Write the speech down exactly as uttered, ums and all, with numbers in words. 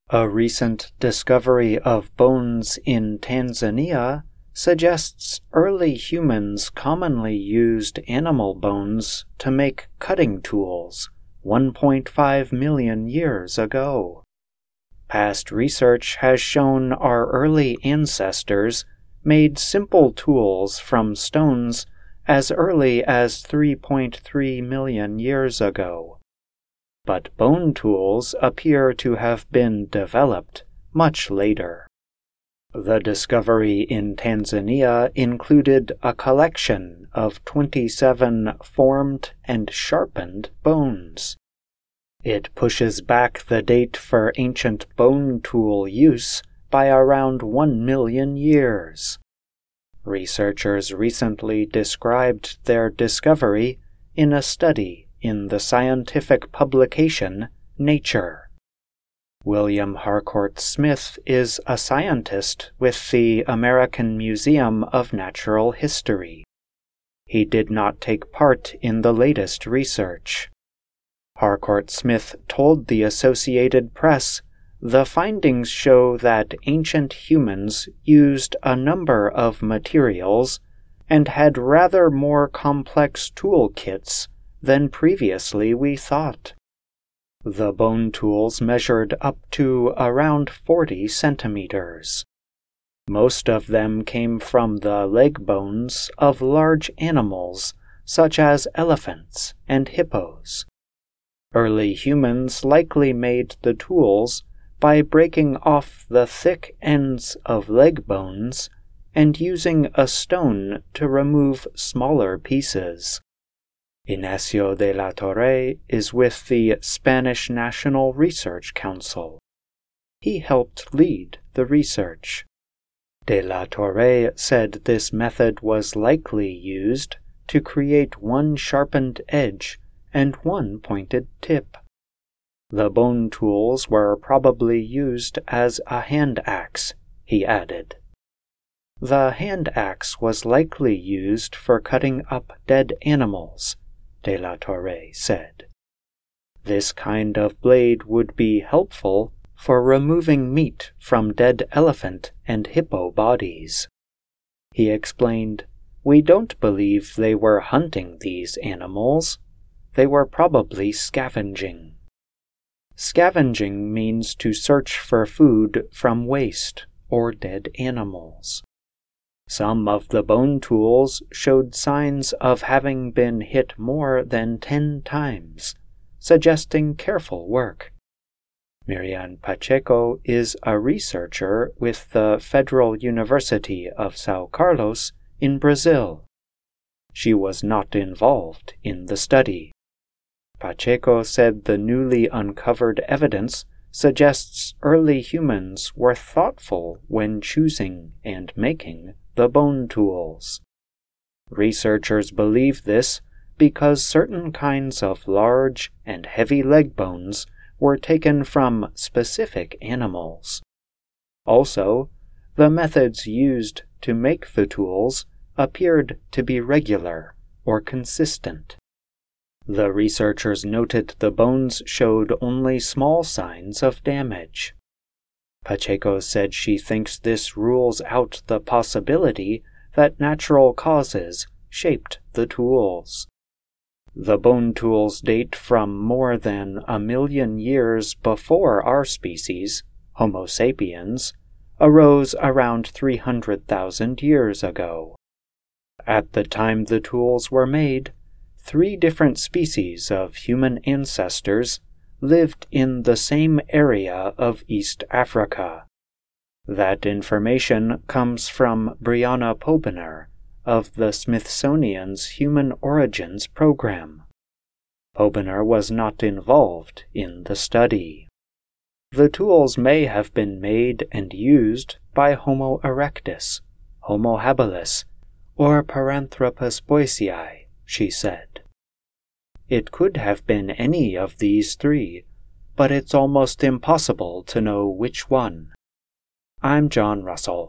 A recent discovery of bones in Tanzania suggests early humans commonly used animal bones to make cutting tools one point five million years ago. Past research has shown our early ancestors made simple tools from stones as early as three point three million years ago. But bone tools appear to have been developed much later. The discovery in Tanzania included a collection of twenty-seven formed and sharpened bones. It pushes back the date for ancient bone tool use by around one million years. Researchers recently described their discovery in a study in the scientific publication Nature. William Harcourt Smith is a scientist with the American Museum of Natural History. He did not take part in the latest research. Harcourt Smith told the Associated Press, "The findings show that ancient humans used a number of materials and had rather more complex tool kits than previously we thought." The bone tools measured up to around forty centimeters. Most of them came from the leg bones of large animals such as elephants and hippos. Early humans likely made the tools by breaking off the thick ends of leg bones and using a stone to remove smaller pieces. Ignacio de la Torre is with the Spanish National Research Council. He helped lead the research. De la Torre said this method was likely used to create one sharpened edge and one pointed tip. The bone tools were probably used as a hand axe, he added. The hand axe was likely used for cutting up dead animals, De la Torre said. This kind of blade would be helpful for removing meat from dead elephant and hippo bodies. He explained, "We don't believe they were hunting these animals. They were probably scavenging." Scavenging means to search for food from waste or dead animals. Some of the bone tools showed signs of having been hit more than ten times, suggesting careful work. Miriam Pacheco is a researcher with the Federal University of São Carlos in Brazil. She was not involved in the study. Pacheco said the newly uncovered evidence suggests early humans were thoughtful when choosing and making the bone tools. Researchers believe this because certain kinds of large and heavy leg bones were taken from specific animals. Also, the methods used to make the tools appeared to be regular or consistent. The researchers noted the bones showed only small signs of damage. Pacheco said she thinks this rules out the possibility that natural causes shaped the tools. The bone tools date from more than a million years before our species, Homo sapiens, arose around three hundred thousand years ago. At the time the tools were made, three different species of human ancestors lived in the same area of East Africa. That information comes from Brianna Pobiner of the Smithsonian's Human Origins program. Pobiner was not involved in the study. The tools may have been made and used by Homo erectus, Homo habilis, or Paranthropus boisei, she said. It could have been any of these three, but it's almost impossible to know which one. I'm John Russell.